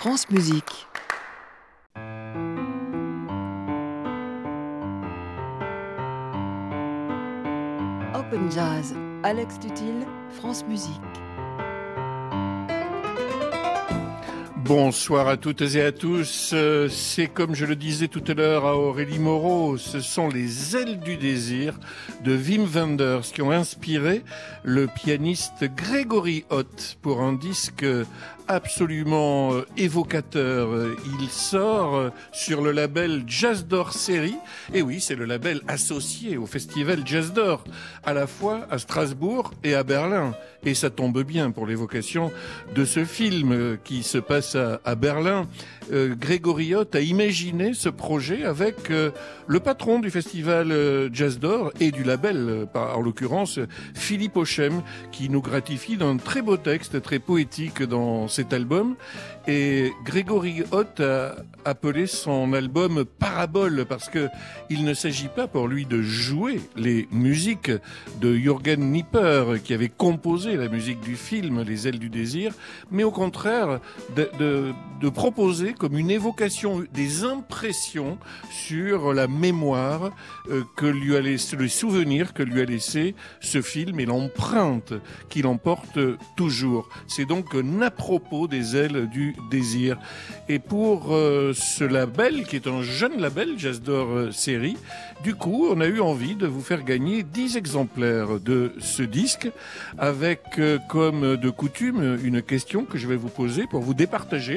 France Musique. Open Jazz, Alex Tutil, France Musique. Bonsoir à toutes et à tous. C'est comme je le disais tout à l'heure à Aurélie Moreau, ce sont les ailes du désir de Wim Wenders qui ont inspiré le pianiste Gregory Holt pour un disque absolument évocateur. Il sort sur le label Jazz d'Or Série. Et oui, c'est le label associé au festival Jazz d'Or, à la fois à Strasbourg et à Berlin. Et ça tombe bien pour l'évocation de ce film qui se passe à Berlin. Gregory Holt a imaginé ce projet avec le patron du festival Jazz d'Or et du label, en l'occurrence Philippe Ochem, qui nous gratifie d'un très beau texte, très poétique dans cet album. Et Gregory Holt a appelé son album Parabole parce que il ne s'agit pas pour lui de jouer les musiques de Jürgen Nipper qui avait composé la musique du film Les ailes du désir, mais au contraire de proposer comme une évocation des impressions sur la mémoire que lui a laissé, le souvenir que lui a laissé ce film et l'empreinte qu'il emporte toujours. C'est donc un à-propos des ailes du désir. Et pour ce label, qui est un jeune label, Jazz d'Or Série, du coup, on a eu envie de vous faire gagner 10 exemplaires de ce disque avec, comme de coutume, une question que je vais vous poser pour vous départager.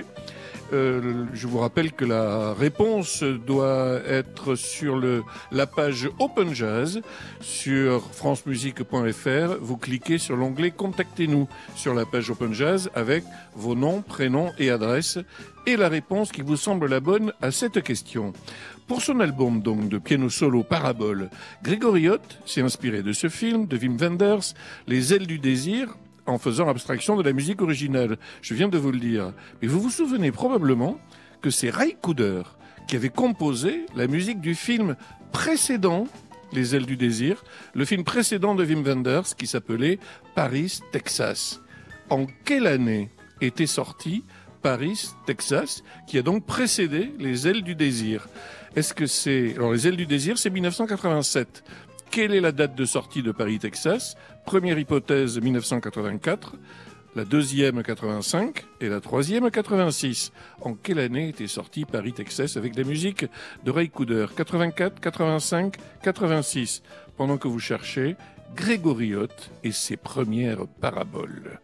Je vous rappelle que la réponse doit être sur la page Open Jazz sur francemusique.fr. Vous cliquez sur l'onglet Contactez-nous sur la page Open Jazz avec vos noms, prénoms et adresses et la réponse qui vous semble la bonne à cette question. Pour son album donc de piano solo Parabole, Gregory Holt s'est inspiré de ce film de Wim Wenders, Les ailes du désir, en faisant abstraction de la musique originale. Je viens de vous le dire. Mais vous vous souvenez probablement que c'est Ray Cooder qui avait composé la musique du film précédent, Les ailes du désir, le film précédent de Wim Wenders qui s'appelait Paris, Texas. En quelle année était sorti Paris, Texas, qui a donc précédé Les ailes du désir? Est-ce que c'est... Alors, Les ailes du désir, c'est 1987. Quelle est la date de sortie de Paris, Texas? Première hypothèse, 1984. La deuxième, 85. Et la troisième, 86. En quelle année était sorti Paris, Texas avec la musique de Ray Cooder? 84, 85, 86. Pendant que vous cherchez, Gregory Holt et ses premières paraboles.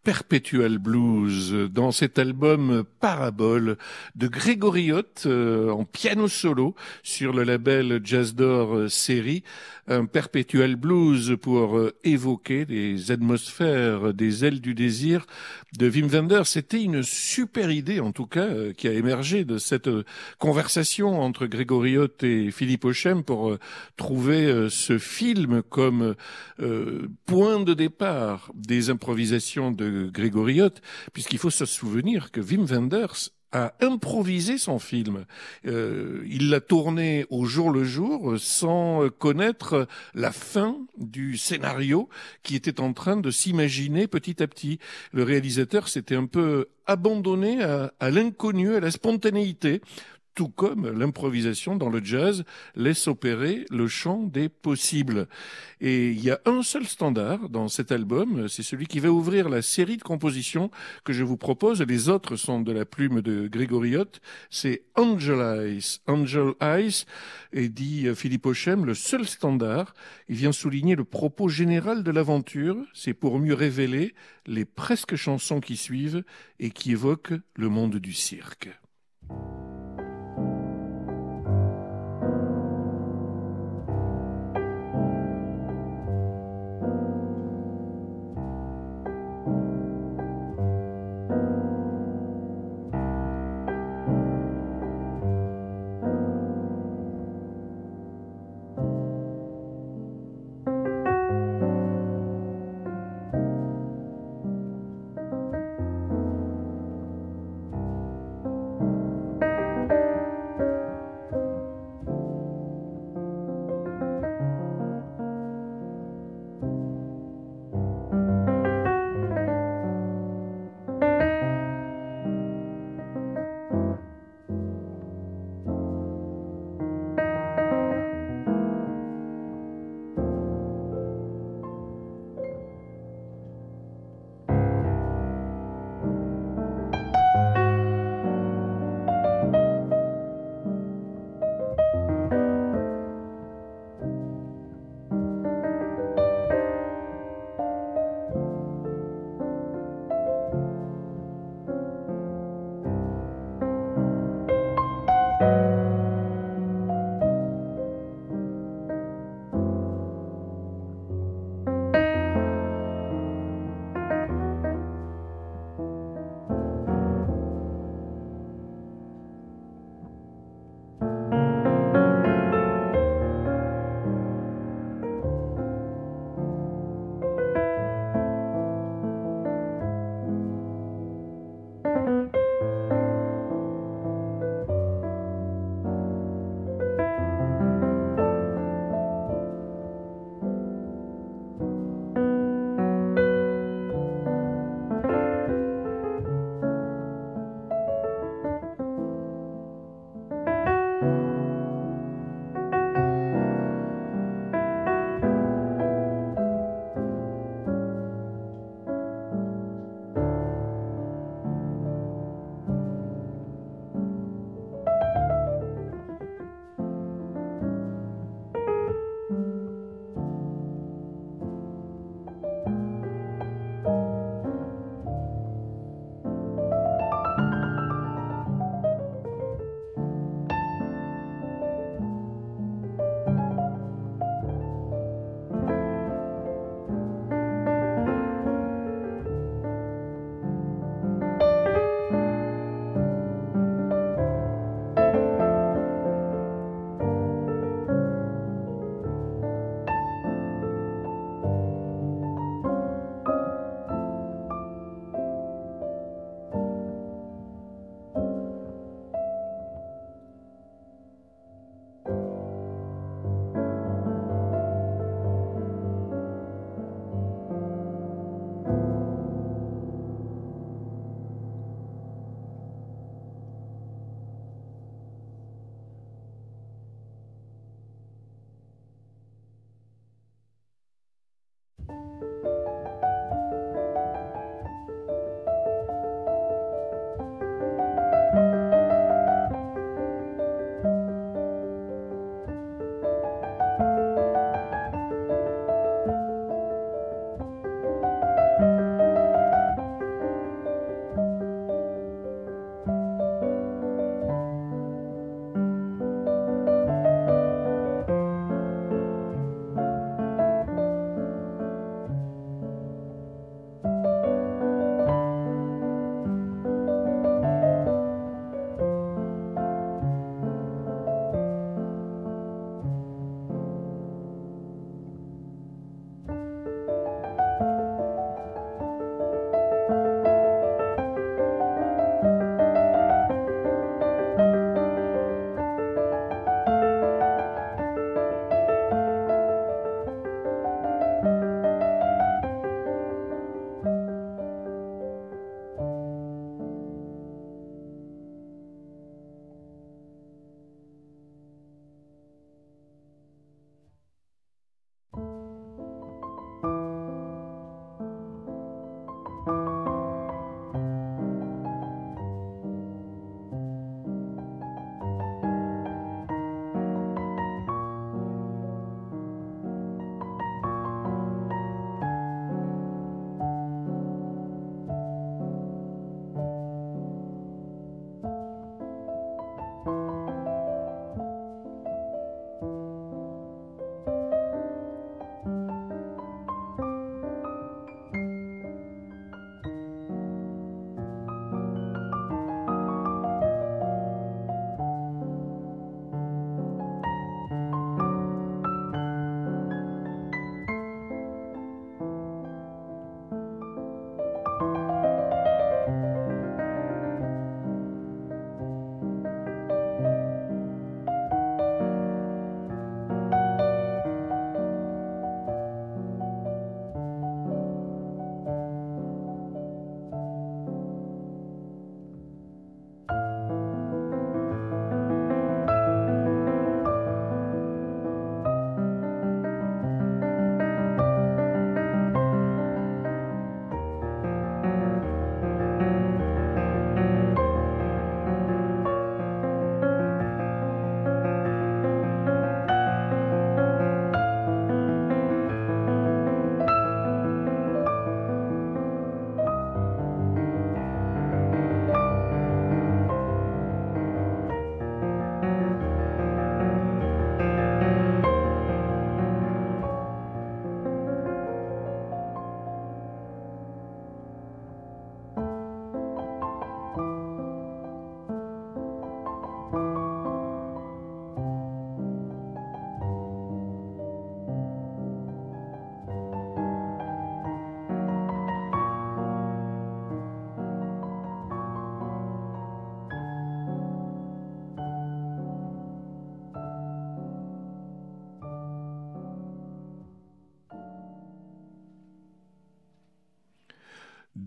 Perpetual Blues dans cet album Parabole de Grégory Hott en piano solo sur le label Jazz d'Or Série. Un Perpetual Blues pour évoquer les atmosphères des ailes du désir de Wim Wenders. C'était une super idée, en tout cas, qui a émergé de cette conversation entre Grégory Hott et Philippe Auchem pour trouver ce film comme point de départ des improvisations de Grégory Hott, puisqu'il faut se souvenir que Wim Wenders a improvisé son film. Il l'a tourné au jour le jour sans connaître la fin du scénario qui était en train de s'imaginer petit à petit. Le réalisateur s'était un peu abandonné à l'inconnu, à la spontanéité, tout comme l'improvisation dans le jazz laisse opérer le champ des possibles. Et il y a un seul standard dans cet album, c'est celui qui va ouvrir la série de compositions que je vous propose. Les autres sont de la plume de Grégory Hott. C'est Angel Eyes. Angel Eyes, et dit Philippe Auchem, le seul standard. Il vient souligner le propos général de l'aventure. C'est pour mieux révéler les presque chansons qui suivent et qui évoquent le monde du cirque.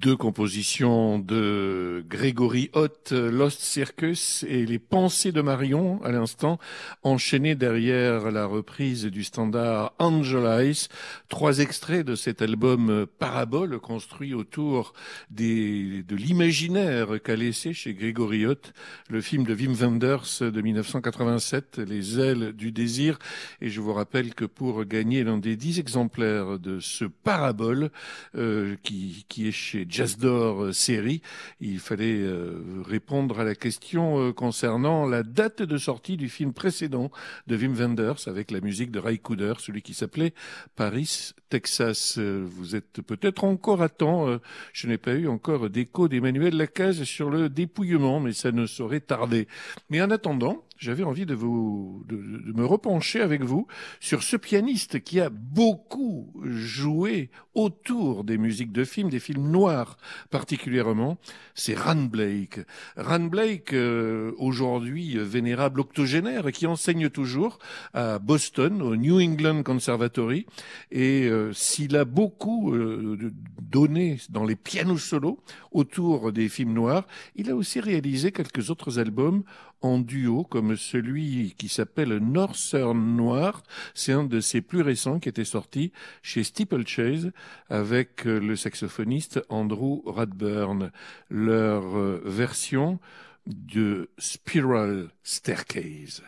Deux compositions de Gregory Holt, Lost Circus et Les Pensées de Marion, à l'instant, enchaînées derrière la reprise du standard Angel Eyes. Trois extraits de cet album Parabole, construit autour de l'imaginaire qu'a laissé chez Gregory Holt le film de Wim Wenders de 1987, Les ailes du désir. Et je vous rappelle que pour gagner l'un des 10 exemplaires de ce Parabole, qui est chez Jazz d'Or série, il fallait répondre à la question concernant la date de sortie du film précédent de Wim Wenders avec la musique de Ray Cooder, celui qui s'appelait Paris, Texas. Vous êtes peut-être encore à temps. Je n'ai pas eu encore d'écho d'Emmanuel Lacaze sur le dépouillement, mais ça ne saurait tarder. Mais en attendant, j'avais envie de me repencher avec vous sur ce pianiste qui a beaucoup joué autour des musiques de films, des films noirs particulièrement. C'est Ran Blake. Ran Blake, aujourd'hui vénérable octogénaire, qui enseigne toujours à Boston, au New England Conservatory. Et s'il a beaucoup donné dans les pianos solos autour des films noirs, il a aussi réalisé quelques autres albums en duo, comme celui qui s'appelle Northern Noir. C'est un de ses plus récents qui était sorti chez Steeplechase avec le saxophoniste Andrew Radburn. Leur version de Spiral Staircase.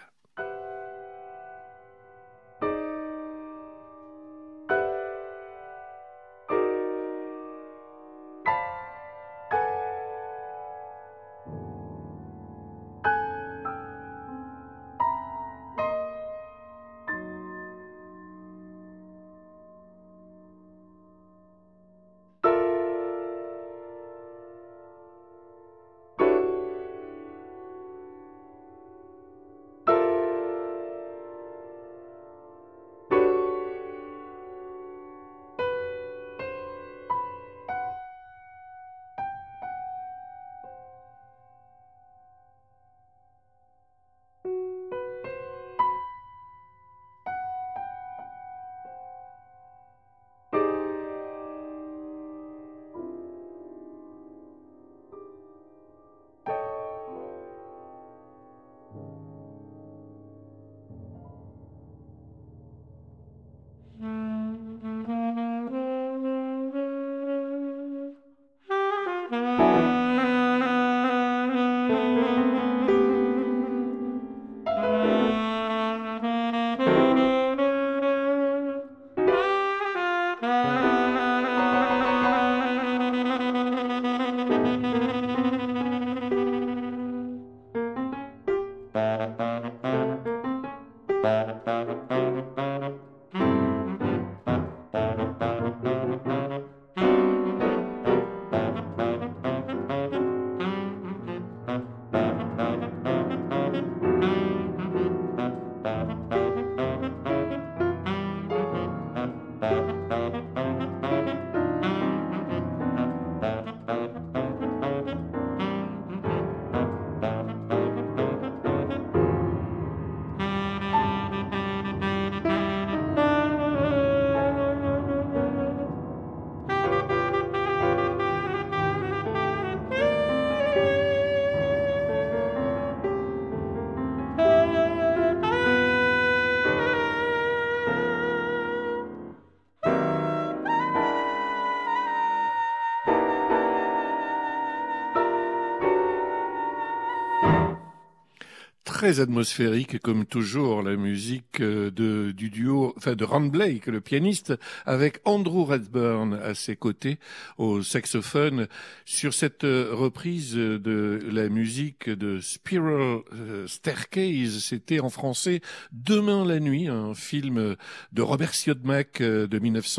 Très atmosphérique, comme toujours, la musique du duo, enfin de Ran Blake, le pianiste, avec Andrew Radburn à ses côtés au saxophone, sur cette reprise de la musique de Spiral Staircase. C'était en français Demain la nuit, un film de Robert Siodmak de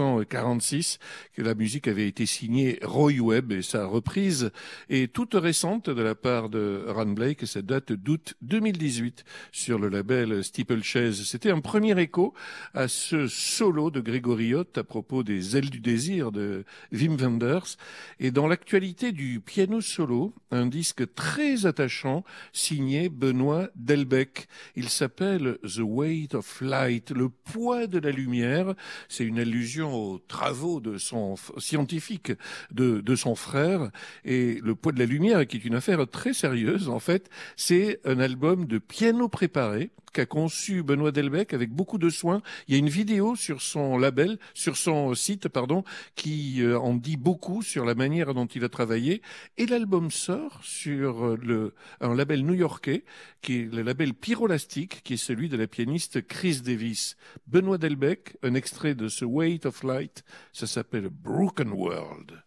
1946, que la musique avait été signée Roy Webb, et sa reprise est toute récente de la part de Ran Blake, et ça date d'août 2010. 2018 sur le label Steeplechase. C'était un premier écho à ce solo de Grégory Holt à propos des ailes du désir de Wim Wenders. Et dans l'actualité du piano solo, un disque très attachant signé Benoît Delbecq. Il s'appelle The Weight of Light, le poids de la lumière. C'est une allusion aux travaux de son scientifique de son frère. Et le poids de la lumière, qui est une affaire très sérieuse, en fait, c'est un album de piano préparé qu'a conçu Benoît Delbecq avec beaucoup de soin. Il y a une vidéo sur son label, sur son site, pardon, qui en dit beaucoup sur la manière dont il a travaillé. Et l'album sort sur un label new-yorkais, qui est le label Pyrolastic, qui est celui de la pianiste Chris Davis. Benoît Delbecq, un extrait de ce Weight of Light, ça s'appelle Broken World.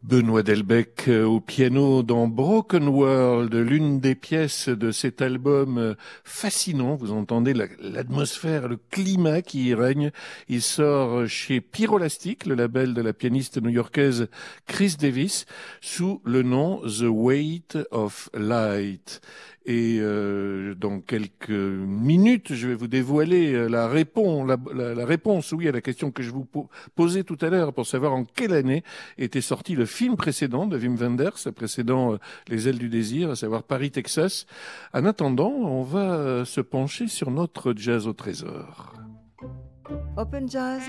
Benoît Delbecq au piano dans Broken World, l'une des pièces de cet album fascinant. Vous entendez l'atmosphère, le climat qui y règne. Il sort chez Pyrolastic, le label de la pianiste new-yorkaise Chris Davis, sous le nom The Weight of Light. Et dans quelques minutes, je vais vous dévoiler la réponse, oui, à la question que je vous posais tout à l'heure pour savoir en quelle année était sorti le film précédent de Wim Wenders, précédent Les Ailes du Désir, à savoir Paris, Texas. En attendant, on va se pencher sur notre jazz au trésor. Open Jazz.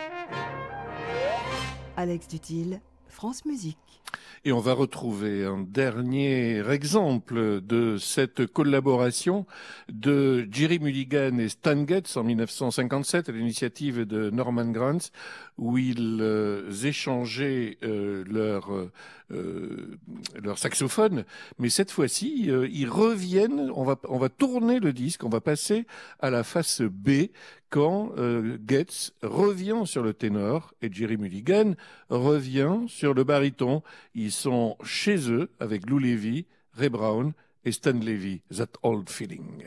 Alex Dutil, France Musique. Et on va retrouver un dernier exemple de cette collaboration de Jerry Mulligan et Stan Getz en 1957 à l'initiative de Norman Granz, où ils échangeaient leur saxophone. Mais cette fois-ci, ils reviennent, on va tourner le disque, on va passer à la face B, quand Getz revient sur le ténor et Jerry Mulligan revient sur le baryton. Ils sont chez eux avec Lou Levy, Ray Brown et Stan Levy, That Old Feeling.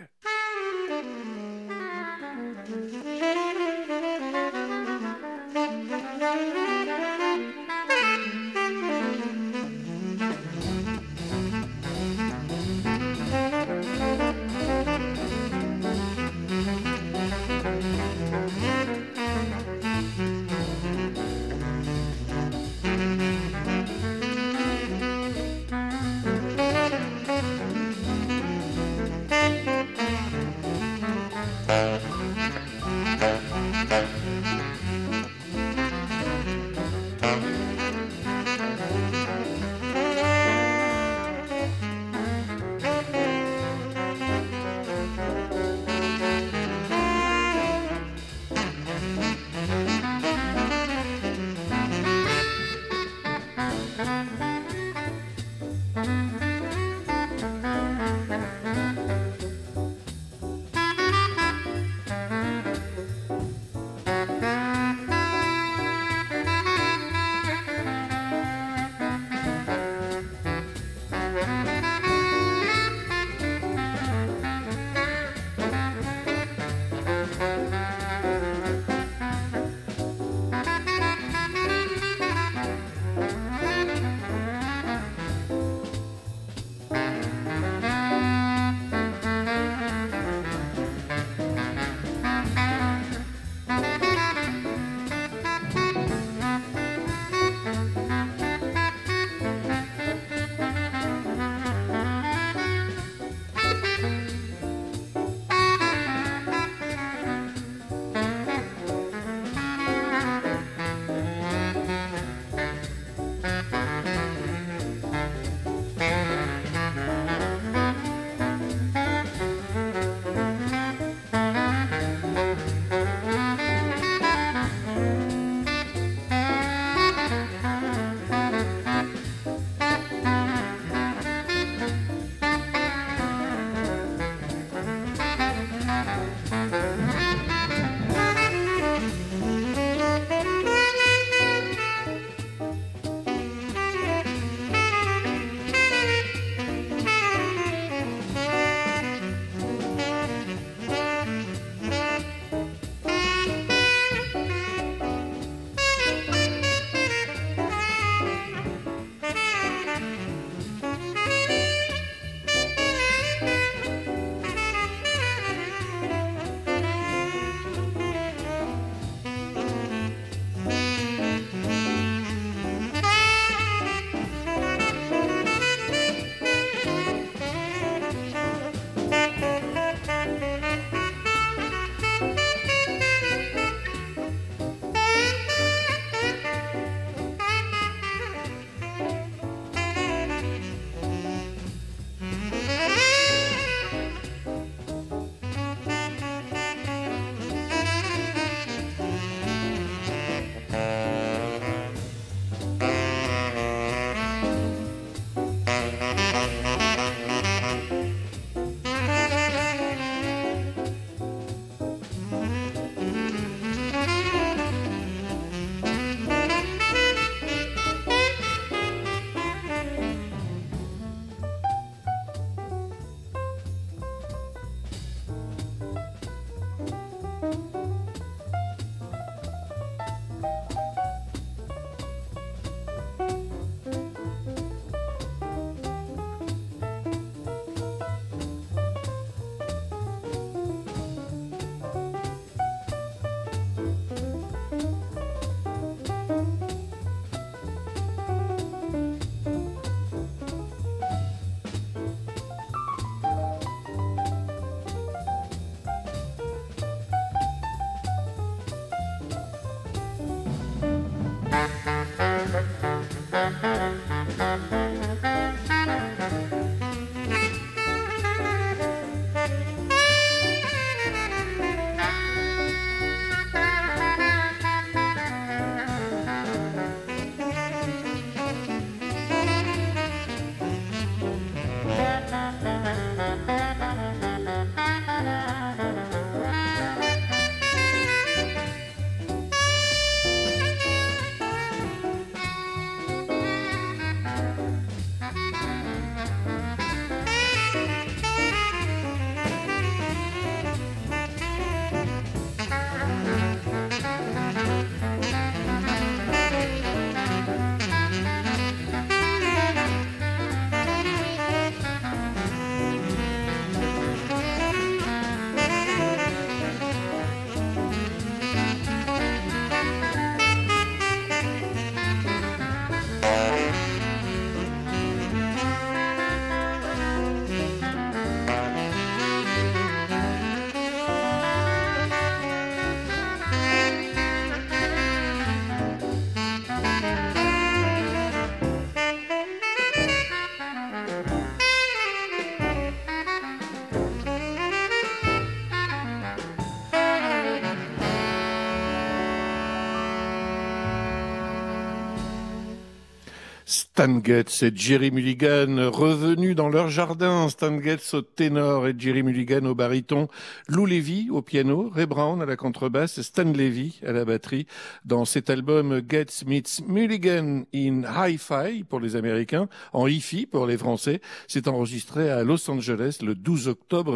Stan Getz et Jerry Mulligan revenus dans leur jardin. Stan Getz au ténor et Jerry Mulligan au baryton. Lou Levy au piano, Ray Brown à la contrebasse, Stan Levy à la batterie. Dans cet album Getz meets Mulligan in Hi-Fi pour les Américains, en hi-fi pour les Français. C'est enregistré à Los Angeles le 12 octobre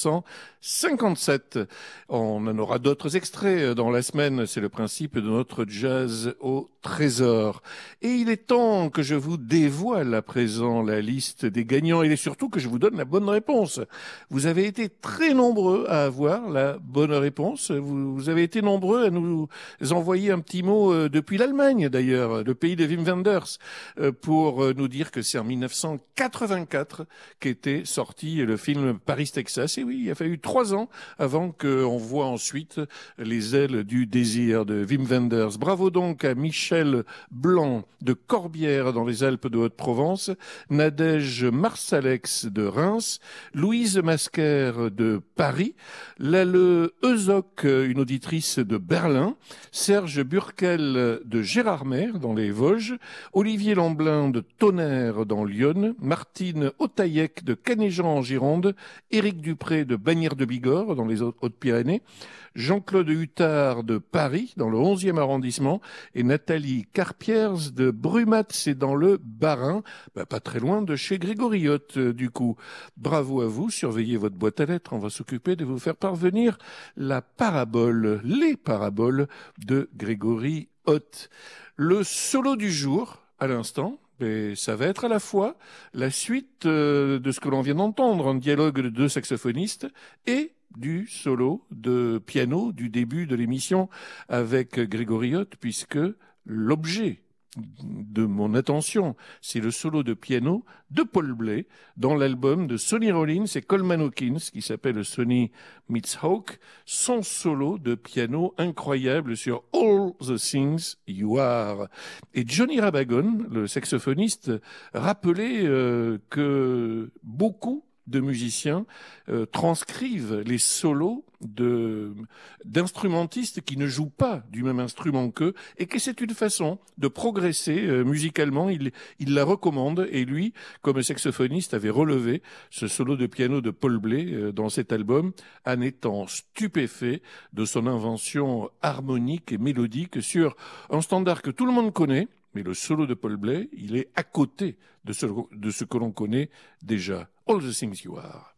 1957. On en aura d'autres extraits dans la semaine. C'est le principe de notre jazz au trésor. Et il est temps que je vous dévoile à présent la liste des gagnants et surtout que je vous donne la bonne réponse. Vous avez été très nombreux à avoir la bonne réponse. Vous avez été nombreux à nous envoyer un petit mot depuis l'Allemagne d'ailleurs, le pays de Wim Wenders, pour nous dire que c'est en 1984 qu'était sorti le film Paris, Texas. Et oui, il a fallu 3 ans avant qu'on voit ensuite Les ailes du désir de Wim Wenders. Bravo donc à Michel Blanc de Corbière dans les Alpes de Haute-Provence, Nadège Marsalex de Reims, Louise Masquer de Paris, Lale Euzoc, une auditrice de Berlin, Serge Burkel de Gérardmer dans les Vosges, Olivier Lamblin de Tonnerre dans l'Yonne, Martine Otaillec de Canéjan en Gironde, Éric Dupré de Bagnères de Bigorre dans les Hautes-Pyrénées, Jean-Claude Huttard de Paris dans le 11e arrondissement et Nathalie Carpiers de Brumat, c'est dans le Bas-Rhin, pas très loin de chez Grégory Hott du coup. Bravo à vous, surveillez votre boîte à lettres, on va s'occuper de vous faire parvenir les paraboles de Grégory Hott. Le solo du jour, à l'instant, ça va être à la fois la suite de ce que l'on vient d'entendre, un dialogue de 2 saxophonistes et du solo de piano du début de l'émission avec Grégory Hott, puisque l'objet de mon attention, c'est le solo de piano de Paul Bley dans l'album de Sonny Rollins et Coleman Hawkins qui s'appelle Sonny Meets Hawk, son solo de piano incroyable sur All the Things You Are. Et Johnny Rabagon, le saxophoniste, rappelait que beaucoup de musiciens transcrivent les solos d'instrumentistes qui ne jouent pas du même instrument qu'eux et que c'est une façon de progresser musicalement. Il la recommande et lui, comme saxophoniste, avait relevé ce solo de piano de Paul Bley dans cet album en étant stupéfait de son invention harmonique et mélodique sur un standard que tout le monde connaît. Mais le solo de Paul Bley, il est à côté de ce que l'on connaît déjà. All the Things You Are.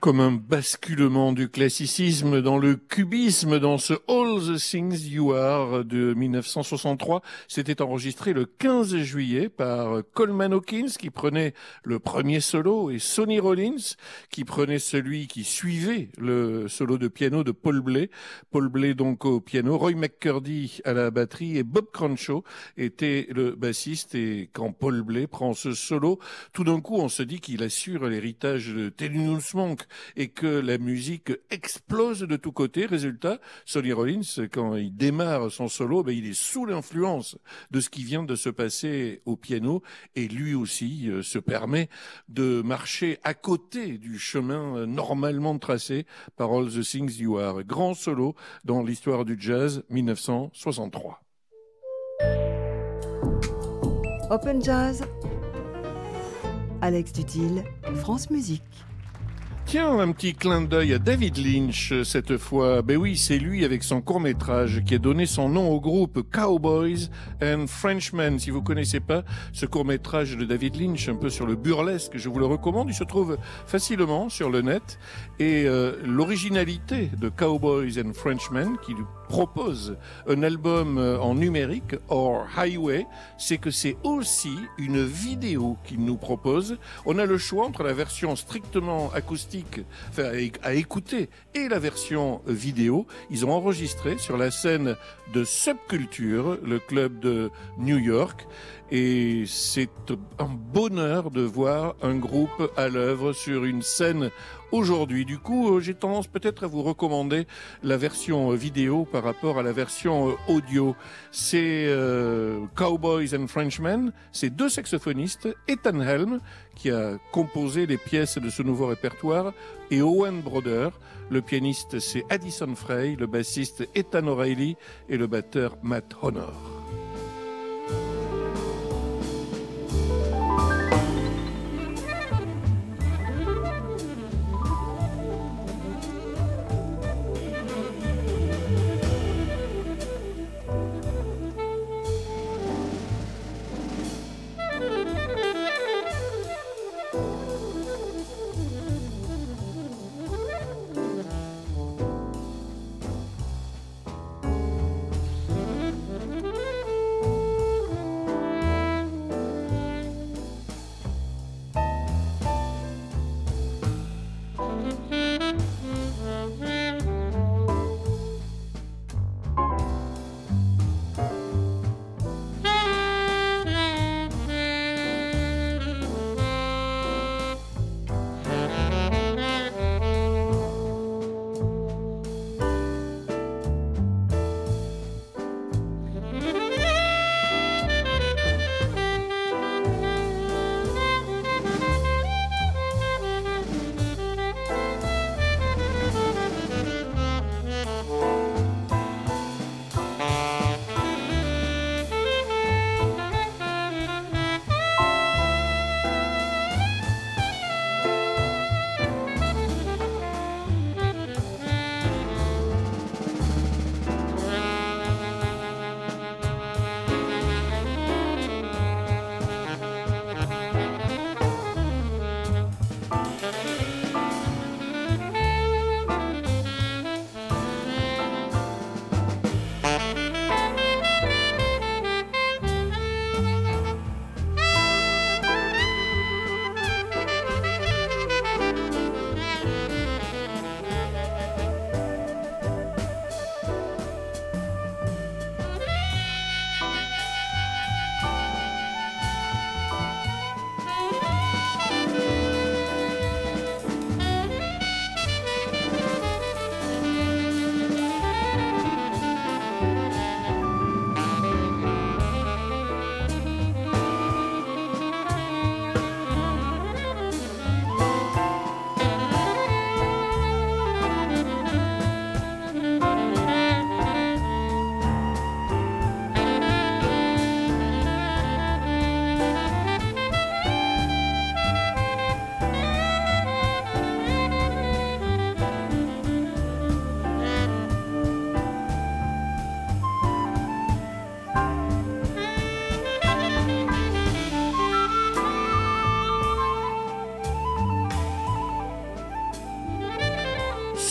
Comme un basculement du classicisme dans le cubisme, dans ce All the Things You Are de 1963. C'était enregistré le 15 juillet par Coleman Hawkins qui prenait le premier solo et Sonny Rollins qui prenait celui qui suivait le solo de piano de Paul Bley. Paul Bley donc au piano, Roy McCurdy à la batterie et Bob Crenshaw était le bassiste. Et quand Paul Bley prend ce solo, tout d'un coup on se dit qu'il assure l'héritage de Thelonious Monk et que la musique explose de tous côtés. Résultat, Sonny Rollins, quand il démarre son solo, il est sous l'influence de ce qui vient de se passer au piano et lui aussi se permet de marcher à côté du chemin normalement tracé par All the Things You Are. Grand solo dans l'histoire du jazz 1963. Open Jazz, Alex Dutil, France Musique. Tiens, un petit clin d'œil à David Lynch cette fois. Ben oui, c'est lui avec son court-métrage qui a donné son nom au groupe Cowboys and Frenchmen. Si vous connaissez pas ce court-métrage de David Lynch, un peu sur le burlesque, je vous le recommande. Il se trouve facilement sur le net. Et l'originalité de Cowboys and Frenchmen, qui lui propose un album en numérique, Or Highway, c'est que c'est aussi une vidéo qu'il nous propose. On a le choix entre la version strictement acoustique, enfin, à écouter, et la version vidéo. Ils ont enregistré sur la scène de Subculture, le club de New York, et c'est un bonheur de voir un groupe à l'œuvre sur une scène aujourd'hui. Du coup, j'ai tendance peut-être à vous recommander la version vidéo par rapport à la version audio. C'est Cowboys and Frenchmen, c'est deux saxophonistes, Ethan Helm, qui a composé les pièces de ce nouveau répertoire, et Owen Broder. Le pianiste, c'est Addison Frey, le bassiste Ethan O'Reilly et le batteur Matt Honor.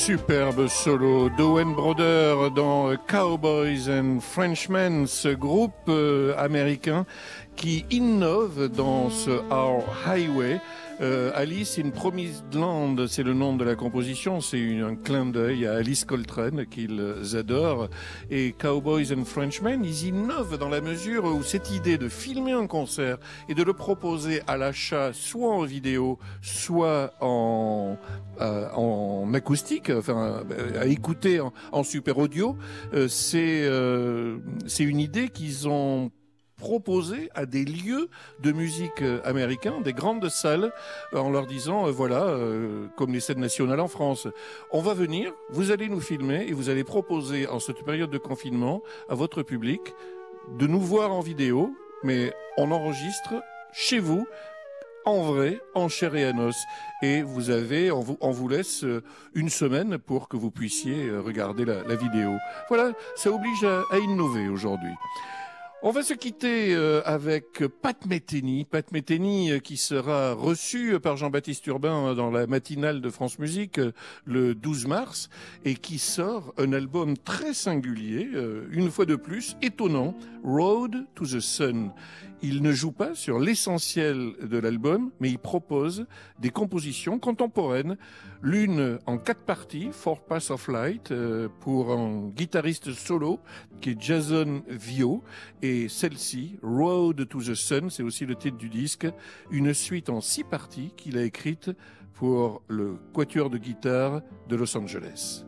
Superbe solo d'Owen Broder dans Cowboys and Frenchmen, ce groupe américain qui innove dans ce Our Highway. Alice in Promised Land, c'est le nom de la composition, c'est un clin d'œil à Alice Coltrane qu'ils adorent. Et Cowboys and Frenchmen, ils innovent dans la mesure où cette idée de filmer un concert et de le proposer à l'achat soit en vidéo, soit en acoustique, enfin à écouter en super audio, c'est une idée qu'ils ont proposé à des lieux de musique américains, des grandes salles, en leur disant, voilà, comme les scènes nationales en France, on va venir, vous allez nous filmer et vous allez proposer en cette période de confinement à votre public de nous voir en vidéo, mais on enregistre chez vous, en vrai, en chair et en os. Et vous avez, on vous laisse une semaine pour que vous puissiez regarder la vidéo. Voilà, ça oblige à innover aujourd'hui. On va se quitter avec Pat Metheny. Pat Metheny qui sera reçu par Jean-Baptiste Urbain dans la matinale de France Musique le 12 mars et qui sort un album très singulier, une fois de plus, étonnant, Road to the Sun. Il ne joue pas sur l'essentiel de l'album, mais il propose des compositions contemporaines, l'une en 4 parties, Four Paths of Light, pour un guitariste solo qui est Jason Vio, et celle-ci, Road to the Sun, c'est aussi le titre du disque, une suite en 6 parties qu'il a écrite pour le quatuor de guitare de Los Angeles.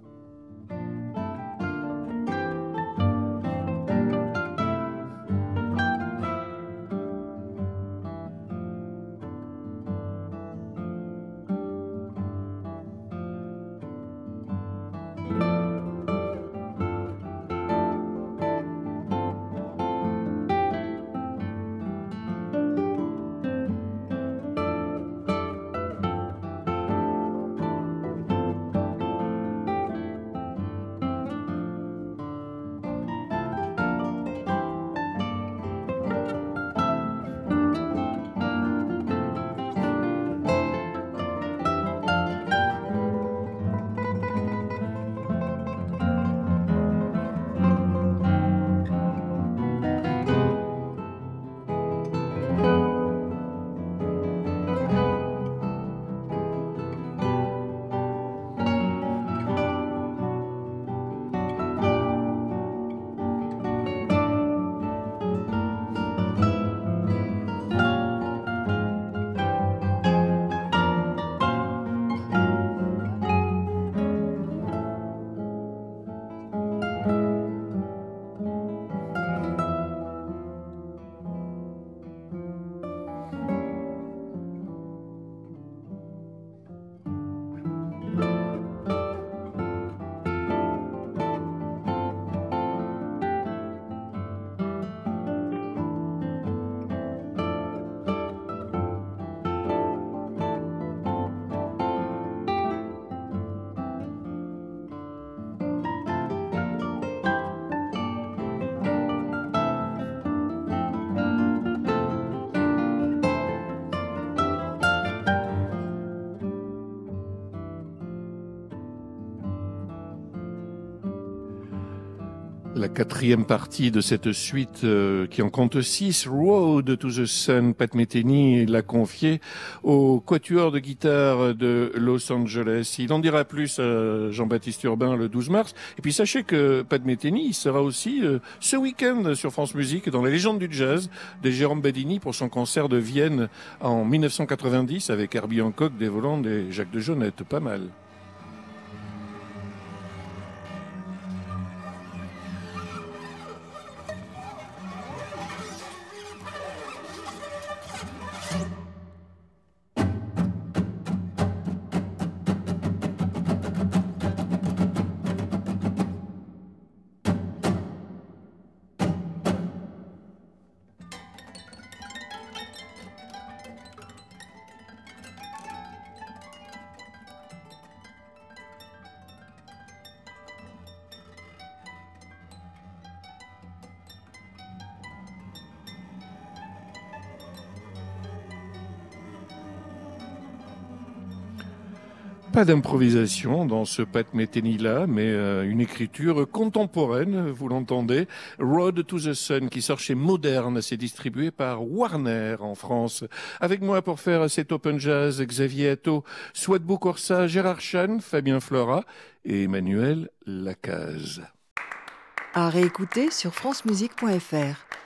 La 4e partie de cette suite qui en compte 6, Road to the Sun, Pat Metheny l'a confié au quatuor de guitare de Los Angeles. Il en dira plus à Jean-Baptiste Urbain le 12 mars. Et puis sachez que Pat Metheny il sera aussi ce week-end sur France Musique dans la légende du jazz de Jérôme Badini pour son concert de Vienne en 1990 avec Herbie Hancock, Dave Holland et Jacques de Jonette. Pas mal. Pas d'improvisation dans ce Pat Metheny-là, mais une écriture contemporaine, vous l'entendez. Road to the Sun, qui sort chez Moderne, c'est distribué par Warner en France. Avec moi pour faire cet Open Jazz, Xavier Atto, Swadbou Corsa, Gérard Chan, Fabien Flora et Emmanuel Lacaze. À réécouter sur francemusique.fr.